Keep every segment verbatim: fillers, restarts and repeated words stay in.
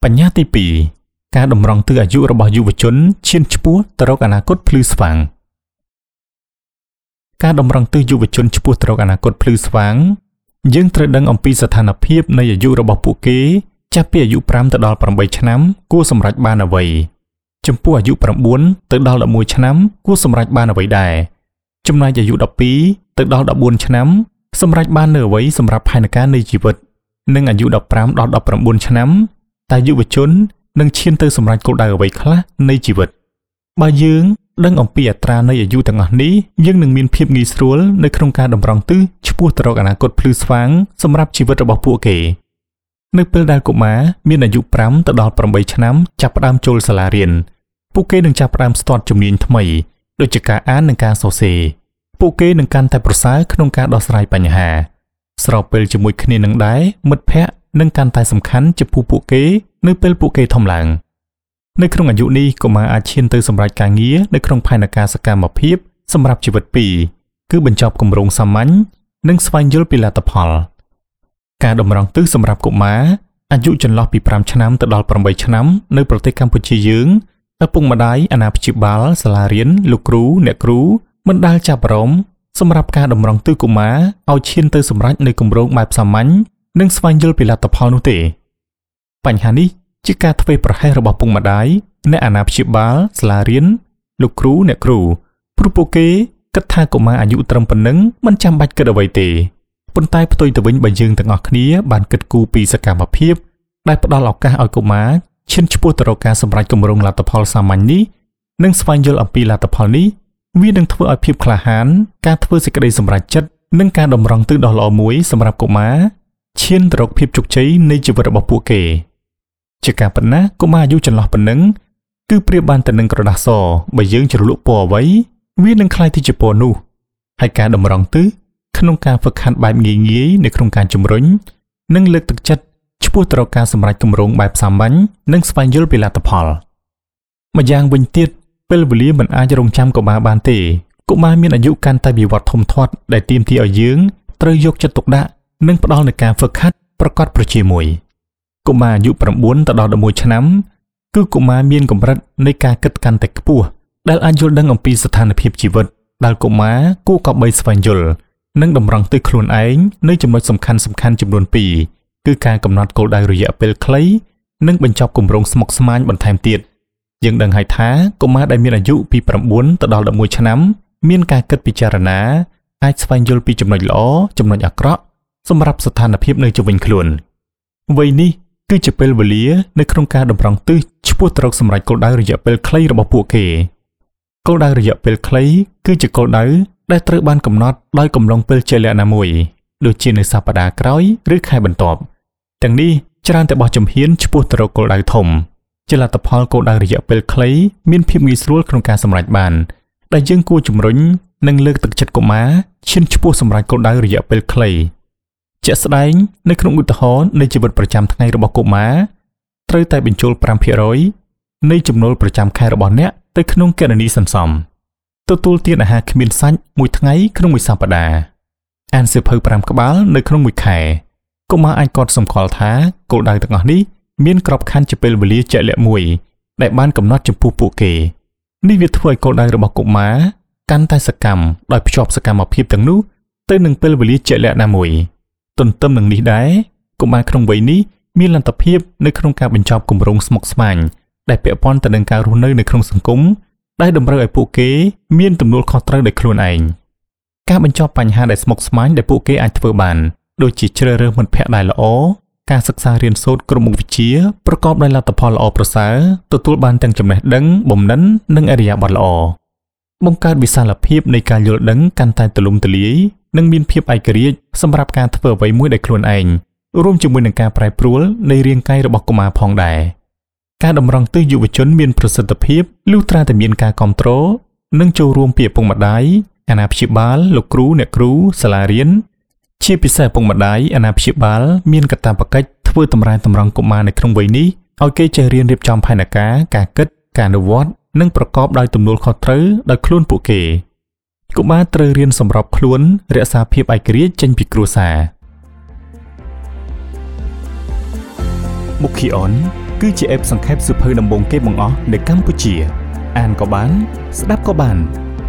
បញ្ញត្តិទីពីរការតម្រង់ទិសអាយុរបស់យុវជនឈានឆ្ពោះទៅរកអនាគតភ្លឺស្វាងការតម្រង់ទិសយុវជនឆ្ពោះទៅរកអនាគតភ្លឺស្វាងយើងត្រូវដឹងអំពីស្ថានភាពនៃអាយុរបស់ពួកគេចាប់ពីអាយុប្រាំទៅដល់ប្រាំបីឆ្នាំគួរសម្រេចបានអ្វីចំពោះអាយុប្រាំបួនទៅដល់ដប់មួយឆ្នាំគួរសម្រេចបានអ្វីដែរចំណែកអាយុដប់ពីរទៅដល់ដប់បួនឆ្នាំសម្រេចបាននៅអ្វីសម្រាប់ផែនការនៃជីវិតនិងអាយុដប់ប្រាំដល់ដប់ប្រាំបួនឆ្នាំតើយុវជននឹងឈានទៅសម្រេចគោលដៅអ្វីខ្លះនៃជីវិតបើយើងដឹងអំពីអត្រានៃអាយុទាំងអស់នេះយើងនឹងមានភាពងាយស្រួលនៅក្នុងការតម្រង់ទិសឆ្ពោះទៅរកអនាគតភ្លឺស្វាងសម្រាប់ជីវិតរបស់ពួកគេនៅពេលដែលកុមារមានអាយុប្រាំទៅដល់ប្រាំបីឆ្នាំចាប់ផ្ដើមចូលសាលារៀនពួកគេនឹងចាប់ផ្ដើមស្ទាត់ជំនាញថ្មីដូចជាការអាននិងការសរសេរពួកគេនឹងកាន់តែប្រសើរក្នុងការដោះស្រាយបញ្ហាស្របពេលជាមួយគ្នានឹងដែរមិត្តភ័ក្តិនឹងកាន់តែសំខាន់ចំពោះពួកគេនៅពេលពួកគេធំឡើងនៅក្នុងអាយុនេះកុមារអាចឈានទៅសម្រេចការងារនៅក្នុងផែនការសកម្មភាពសម្រាប់ជីវិតពីរគឺបញ្ចប់គម្រោងសាមញ្ញនិងស្វែងយល់ពីលទ្ធផលការតម្រង់ទិសសម្រាប់កុមារអាយុចន្លោះពីប្រាំឆ្នាំទៅដល់ប្រាំបីឆ្នាំនៅប្រទេសកម្ពុជាយើងឪពុកម្ដាយអាណាព្យាបាលសាលារៀនលោកគ្រូអ្នកគ្រូមិនដែលចាប់អារម្មណ៍សម្រាប់ការតម្រង់ទិសកុមារឲ្យឈានទៅសម្រេចនៅគម្រោងបែបសាមញ្ញនិងស្វែងយល់ពីលទ្ធផលនោះទេបញ្ហានេះជាការធ្វេសប្រហែសរបស់ពុកម្ដាយអ្នកអាណាព្យាបាលសាលារៀនលោកគ្រូអ្នកគ្រូព្រោះពួកគេគិតថាកុមារអាយុត្រឹមប៉ុណ្ណឹងមិនចាំបាច់គិតអ្វីទេប៉ុន្តែផ្ទុយទៅវិញបើយើងទាំងអស់គ្នាបានគិតគូរពីសកម្មភាពដែលផ្ដល់ឱកាសឲ្យកុមារឈានឆ្ពោះទៅរកការសម្រេចគម្រោងលទ្ធផលសាមញ្ញនេះនិងស្វែងយល់អំពីលទ្ធផលនេះវានឹងធ្វើឲ្យភាពក្លាហានការធ្វើសេចក្តីសម្រេចចិត្តនិងការតម្រង់ទិសដ៏ល្អមួយសម្រាប់កុមារឈានទៅរកភាពជោគជ័យនៃជីវិតរបស់ពួកគេជាការប៉ុណ្ណាកុមារអាយុចន្លោះប៉ុណ្ណឹងគឺប្រៀបបានទៅនឹងក្រដាសសបើយើងជ្រលក់ពណ៌អ្វីវានឹងคล้ายទៅជាពណ៌នោះហើយការតម្រង់ទិសក្នុងការฝึกហាត់បែបងាយងាយនៅក្នុងការជំរុញនិងលើកទឹកចិត្តឆ្ពោះទៅរកការសម្រេចគម្រោងបែបសាមញ្ញនិងស្វែងយល់ពីលទ្ធផលម្យ៉ាងវិញទៀតពេលវេលាមិនអាចរងចាំកុមារបានទេកុមារមានអាយុកាន់តែវិវត្តធំធាត់ដែលទាមទារឲ្យយើងត្រូវយកចិត្តទុកដាក់និងផ្ដល់នូវការฝึกហាត់ប្រកបប្រជាមួយកុមារអាយុប្រាំបួនទៅដល់ដប់មួយឆ្នាំគឺកុមារមានកម្រិតនៃការគិតកាន់តែខ្ពស់ដែលអាចយល់ដឹងអំពីស្ថានភាពជីវិតដែលកុមារគួរក៏បីស្វែងយល់និងតម្រង់ទិសខ្លួនឯងនៅចំណុចសំខាន់សំខាន់ចំនួនពីរគឺការកំណត់គោលដៅរយៈពេលខ្លីនិងបញ្ចប់គម្រោងស្មុគស្មាញបន្ថែមទៀតយើងដឹងហើយថាកុមារដែលមានអាយុពីប្រាំបួនទៅដល់ដប់មួយឆ្នាំមានការគិតពិចារណាអាចស្វែងយល់ពីចំណុចល្អចំណុចអាក្រក់សម្រាប់ស្ថានភាពនៅជុំវិញខ្លួនវ័យនេះគឺជាពេលវេលានៅក្នុងការតម្រង់ទិសឆ្ពោះទៅរកសម្រេចគោលដៅរយៈពេលខ្លីរបស់ពួកគេគោលដៅរយៈពេលខ្លីគឺជាគោលដៅដែលត្រូវបានកំណត់ដោយកំឡុងពេលជាក់លាក់ណាមួយដូចជានៅសប្តាហ៍ក្រោយឬខែបន្ទាប់ទាំងនេះច្រើនតែបោះជំហានឆ្ពោះទៅរកគោលដៅធំជាលទ្ធផលគោលដៅរយៈពេលខ្លីមានភាពងាយស្រួលក្នុងការសម្រេចបានដែលយើងគួរជំរុញនិងលើកទឹកចិត្តកុមារឈានឆ្ពោះសម្រេចគោលដៅរយៈពេលខ្លីជាក់ស្ដែងនៅក្នុងឧទាហរណ៍នៃជីវិតប្រចាំថ្ងៃរបស់កុមារត្រូវតែបញ្ចូលប្រាំភាគរយនៃចំណូលប្រចាំខែរបស់អ្នកទៅក្នុងគណនីសន្សំទទួលទានអាហារគ្មានសាច់មួយថ្ងៃក្នុងមួយសប្តាហ៍អានសៀវភៅប្រាំក្បាលនៅក្នុងមួយខែកុមារអាចកត់សម្គាល់ថាគោលដៅទាំងអស់នេះមានក្របខ័ណ្ឌជាពេលវេលាជាក់លាក់មួយដែលបានកំណត់ចំពោះពួកគេនេះវាធ្វើឲ្យគោលដៅរបស់កុមារកាន់តែសកម្មដោយភ្ជាប់សកម្មភាពទាំងនោះទៅនឹងពេលវេលាជាក់លាក់ណាមួយទន្ទឹមនឹងនេះដែរកុមារក្នុងវ័យនេះមានលទ្ធភាពនៅក្នុងការបញ្ចប់គម្រោងស្មុគស្មាញដែលពាក់ព័ន្ធទៅនឹងការរស់នៅនៅក្នុងសង្គមដែលតម្រូវឲ្យពួកគេមានទំនួលខុសត្រូវដោយខ្លួនឯងការបញ្ចប់បញ្ហាដែលស្មុគស្មាញដែលពួកគេអាចធ្វើបានដូចជាជ្រើសរើសមិត្តភ័ក្តិដែលល្អការសិក្សារៀនសូត្រគ្រប់មុខវិជ្ជាប្រកបដោយលទ្ធផលល្អប្រសើរទទួលបានទាំងចំណេះដឹងបំណិននិងឥរិយាបថល្អបង្កើតវិសាលភាពនៃការយល់ដឹងកាន់តែទូលំទូលាយនិងមានភាពឯករាជ្យសម្រាប់ការធ្វើអ្វីមួយដោយខ្លួនឯងរួមជាមួយនឹងការប្រែប្រួលនៃរាងកាយរបស់កុមារផងដែរការតម្រង់ទិសយុវជនមានប្រសិទ្ធភាពលុះត្រាតែមានការគាំទ្រនិងចូលរួមពីឪពុកម្ដាយអាណាព្យាបាលលោកគ្រូអ្នកគ្រូសាលារៀនជាពិសេសឪពុកម្ដាយអាណាព្យាបាលមានកាតព្វកិច្ចធ្វើតម្រែតម្រង់កុមារនៅក្នុងវ័យនេះឲ្យគេចេះរៀនរៀបចំផែនការការគិតការអនុវត្តនិងប្រកបដោយទំនួលខុសត្រូវដោយខ្លួនពួកគេកុមារត្រូវរៀនសម្របខ្លួនរក្សាភាពឯករាជ្យចេញពីគ្រួសារមុខីអនគឺជាអេបសង្ខេបសិភៅដំបូងគេបង្អស់នៅកម្ពុជាអានក៏បានស្ដាប់ក៏បា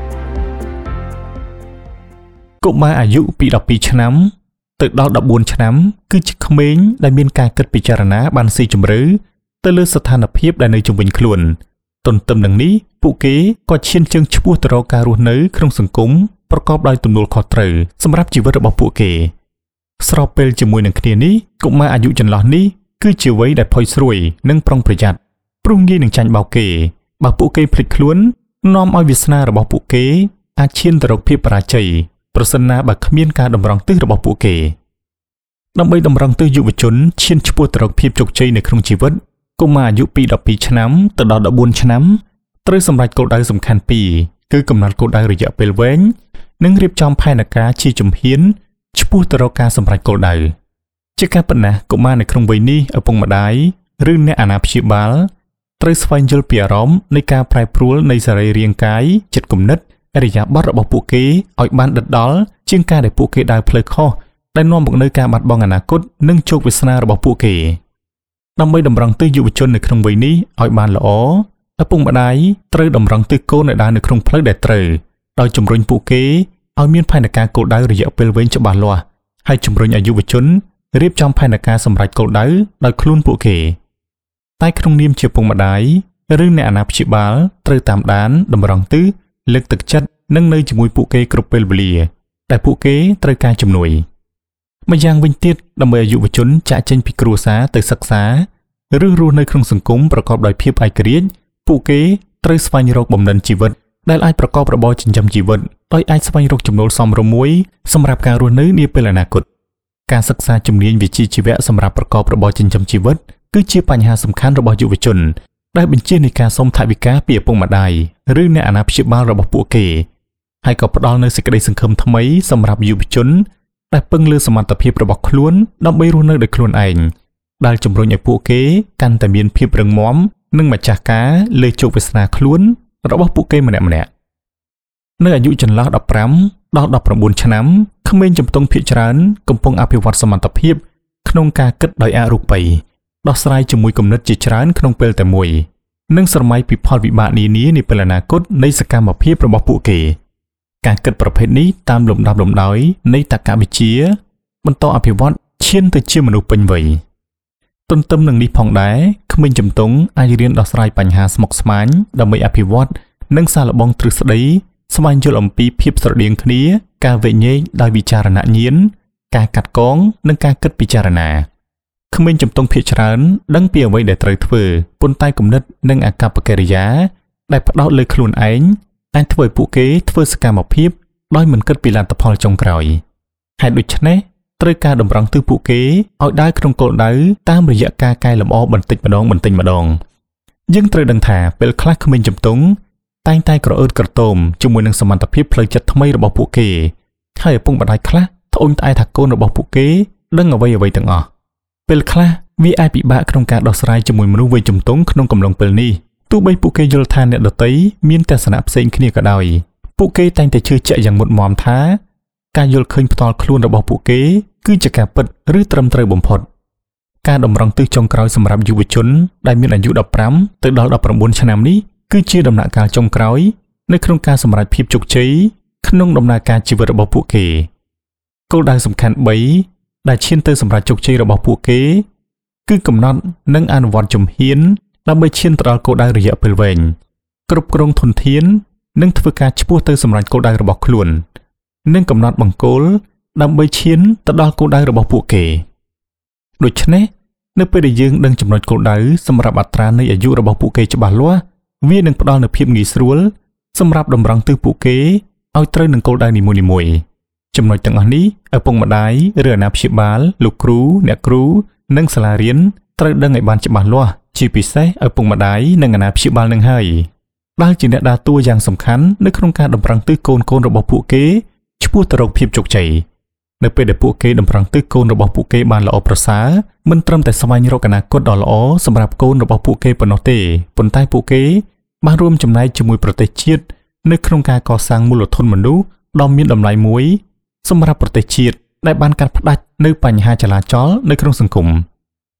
នកុមារអាយុពីដប់ពីរឆ្នាំទៅដល់ដប់បួនឆ្នាំគឺជាក្មេងដែលមានការគិតពិចារណាបានស៊ីជម្រៅទៅលើស្ថានភាពដែលនៅជុំវិញខ្លួនទន្ទឹមនឹងនេះពួកគេក៏ឈានជើងឆ្ពោះទៅរកការរស់នៅក្នុងសង្គមប្រកបដោយទំនួលខុសត្រូវសម្រាប់ជីវិតរបស់ពួកគេស្របពេលជាមួយនឹងគ្នានេះកុមារអាយុចន្លោះនេះគឺជាវ័យដែលផុយស្រួយនិងប្រុងប្រយ័ត្នព្រោះងាយនឹងចាញ់បោកគេបើពួកគេភ្លេចខ្លួននាំឲ្យវាសនារបស់ពួកគេអាចឈានទៅរកភាពបរាជ័យប្រសិនណាបើគ្មានការតម្រង់ទិសរបស់ពួកគេដើម្បីតម្រង់ទិសយុវជនឈានឆ្ពោះទៅរកភាពជោគជ័យនៅក្នុងជីវិតកុមារអាយុពីដប់ពីរឆ្នាំទៅដល់ដប់បួនឆ្នាំត្រូវសម្រេចគោលដៅសំខាន់ពីរគឺកំណត់គោលដៅរយៈពេលវែងនិងរៀបចំផែនការជាជំហានឆ្ពោះទៅរកការសម្រេចគោលដៅជាការពិតណាស់កុមារនៅក្នុងវ័យនេះឪពុកម្ដាយឬអ្នកអាណាព្យាបាលត្រូវស្វែងយល់ពីអារម្មណ៍នៃការប្រែប្រួលនៃសរីរាង្គកាយចិត្តគំនិតឥរិយាបថរបស់ពួកគេឲ្យបានដិតដល់ជាងការដែលពួកគេដើរផ្លូវខុសដែលនាំមកនូវការបាត់បង់អនាគតនិងជោគវាសនារបស់ពួកគេដើម្បីតម្រង់ទិសយុវជននៅក្នុងវ័យនេះឲ្យបានល្អឪពុកម្ដាយត្រូវតម្រង់ទិសកូនឲ្យដើរនៅក្នុងផ្លូវដែលត្រូវដោយជំរុញពួកគេឲ្យមានផែនការគោលដៅរយៈពេលវែងច្បាស់លាស់ហើយជំរុញឲ្យយុវជនរៀបចំផែនការសម្រេចគោលដៅដោយខ្លួនពួកគេតែក្នុងនាមជាឪពុកម្ដាយឬអ្នកអាណាព្យាបាលត្រូវតាមដានតម្រង់ទិសលើកទឹកចិត្តនិងនៅជាមួយពួកគេគ្រប់ពេលវេលាដែលពួកគេត្រូវការជំនួយម្យ៉ាងវិញទៀតដើម្បីឲ្យយុវជនចាកចេញពីគ្រួសារទៅសិក្សាឬរស់នៅក្នុងសង្គមប្រកបដោយភាពឯករាជ្យពួកគេត្រូវស្វែងរកបំណិនជីវិតដែលអាចប្រកបរបរចិញ្ចឹមជីវិតដោយអាចស្វែងរកចំណូលសមរម្យសម្រាប់ការរស់នៅនាពេលអនាគតការសិក្សាជំនាញវិជ្ជាជីវៈសម្រាប់ប្រកបរបរចិញ្ចឹមជីវិតគឺជាបញ្ហាសំខាន់របស់យុវជនដែលបញ្ជានៃការសុំថវិកាពីឪពុកម្ដាយឬអ្នកអាណាព្យាបាលរបស់ពួកគេហើយក៏ផ្ដល់នូវសេចក្តីសង្ឃឹមថ្មីសម្រាប់យុវជនដែលពឹងលើសមត្ថភាពរបស់ខ្លួនដើម្បីរស់នៅដោយខ្លួនឯងដែលជំរុញឲ្យពួកគេកាន់តែមានភាពរឹងមាំនិងម្ចាស់ការលើជោគវាសនាខ្លួនរបស់ពួកគេម្នាក់ៗនៅអាយុចន្លោះដប់ប្រាំដល់ដប់ប្រាំបួនឆ្នាំក្មេងជំទង់ភាគច្រើនកំពុងអភិវឌ្ឍសមត្ថភាពក្នុងការគិតដោយអរូបីដោះស្រាយជាមួយគំនិតជាច្រើនក្នុងពេលតែមួយនិងស្រមៃពីផលវិបាកនានានាពេលអនាគតនៃសកម្មភាពរបស់ពួកគេការគិតប្រភេទនេះតាមលំដាប់លំដោយនៃតក្កវិជ្ជាបន្តអភិវឌ្ឍឈានទៅជាមនុស្សពេញវ័យទន្ទឹមនឹងនេះផងដែរក្មេងជំទង់អាចរៀនដោះស្រាយបញ្ហាស្មុគស្មាញដើម្បីអភិវឌ្ឍនិងសាកល្បងទ្រឹស្ដីស្វែងយល់អំពីភាពស្រដៀងគ្នាការវិនិច្ឆ័យដោយវិចារណញ្ញាណការកាត់កងនិងការគិតពិចារណាក្មេងជំទង់ភាគច្រើនដឹងពីអ្វីដែលត្រូវធ្វើប៉ុន្តែគំនិតនិងអាកប្បកិរិយាដែលផ្ដោតលើខ្លួនឯងអាចធ្វើឲ្យពួកគេធ្វើសកម្មភាពដោយមិនគិតពីលទ្ធផលចុងក្រោយហេតុដូច្នេះត្រូវការតម្រង់ទិសពួកគេឲ្យដើរក្នុងគោលដៅតាមរយៈការកែលម្អបន្តិចម្ដងបន្តិចម្ដងយើងត្រូវដឹងថាពេលខ្លះក្មេងជំទង់តែងតែក្រអឺតក្រទមជាមួយនឹងសមត្ថភាពផ្លូវចិត្តថ្មីរបស់ពួកគេហើយឪពុកម្ដាយខ្លះត្អូញត្អែថាកូនរបស់ពួកគេដឹងអ្វីអ្វីទាំងអស់ពេលខ្លះវាអាចពិបាកក្នុងការដោះស្រាយជាមួយមនុស្សវ័យជំទង់ក្នុងកំឡុងពេលនេះទោះបីពួកគេយល់ថាអ្នកដទៃមានទស្សនៈផ្សេងគ្នាក៏ដោយពួកគេតែងតែជឿជាក់យ៉ាងមុតមាំថាការយល់ឃើញផ្ទាល់ខ្លួនរបស់ពួកគេគឺជាការពិតឬត្រឹមត្រូវបំផុតការតម្រង់ទិសចុងក្រោយសម្រាប់យុវជនដែលមានអាយុដប់ប្រាំទៅដល់ដប់ប្រាំបួនឆ្នាំនេះគឺជាដំណាក់កាលចុងក្រោយនៅក្នុងការសម្រេចភាពជោគជ័យក្នុងដំណើរការជីវិតរបស់ពួកគេគោលដៅសំខាន់បីដែលឈានទៅសម្រេចជោគជ័យរបស់ពួកគេគឺកំណត់និងអនុវត្តជំហានដើម្បីឈានទៅដល់គោលដៅរយៈពេលវែងគ្រប់គ្រងធនធាននិងធ្វើការឆ្ពោះទៅសម្រេចគោលដៅរបស់ខ្លួននិងកំណត់បង្គោលដើម្បីឈានទៅដល់គោលដៅរបស់ពួកគេដូច្នេះនៅពេលដែលយើងដឹងចំណុចគោលដៅសម្រាប់អត្រានៃអាយុរបស់ពួកគេច្បាស់លាស់វានឹងផ្ដល់នូវភាពងាយស្រួលសម្រាប់តម្រង់ទិសពួកគេឲ្យត្រូវនឹងគោលដៅនីមួយៗចំណុចទាំងអស់នេះឪពុកម្ដាយឬអាណាព្យាបាលលោកគ្រូអ្នកគ្រូនិងសាលារៀនត្រូវដឹងឲ្យបានច្បាស់លាស់ជាពិសេសឪពុកម្ដាយនិងអាណាព្យាបាលនឹងហើយដែលជាអ្នកដើរតួយ៉ាងសំខាន់នៅក្នុងការតម្រង់ទិសកូនកូនរបស់ពួកគេឆ្ពោះទៅរកភាពជោគជ័យនៅពេលដែលពួកគេតម្រង់ទិសកូនរបស់ពួកគេបានល្អប្រសើរមិនត្រឹមតែស្វែងរកអនាគតដ៏ល្អសម្រាប់កូនរបស់ពួកគេប៉ុណ្ណោះទេប៉ុន្តែពួកគេបានរួមចំណែកជាមួយប្រទេសជាតិនៅក្នុងការកសាងមូលធនមនុស្សដ៏មានតម្លៃមួយសម្រាប់ប្រទេសជាតិដែលបានកាត់ផ្តាច់នៅបញ្ហាចលាចលនៅក្នុងសង្គម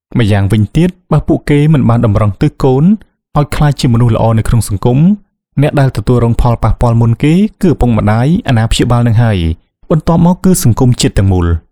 ម្យ៉ាងវិញទៀតបើពួកគេមិនបានតម្រង់ទិសកូនឲ្យក្លាយជាមនុស្សល្អនៅក្នុងសង្គមអ្នកដែលទទួលរងផលប៉ះពាល់មុនគេគឺឪពុកម្ដាយអាណាព្យាបាលនឹងហើយបន្ទាប់មកគឺសង្គមជាតិទាំងមូល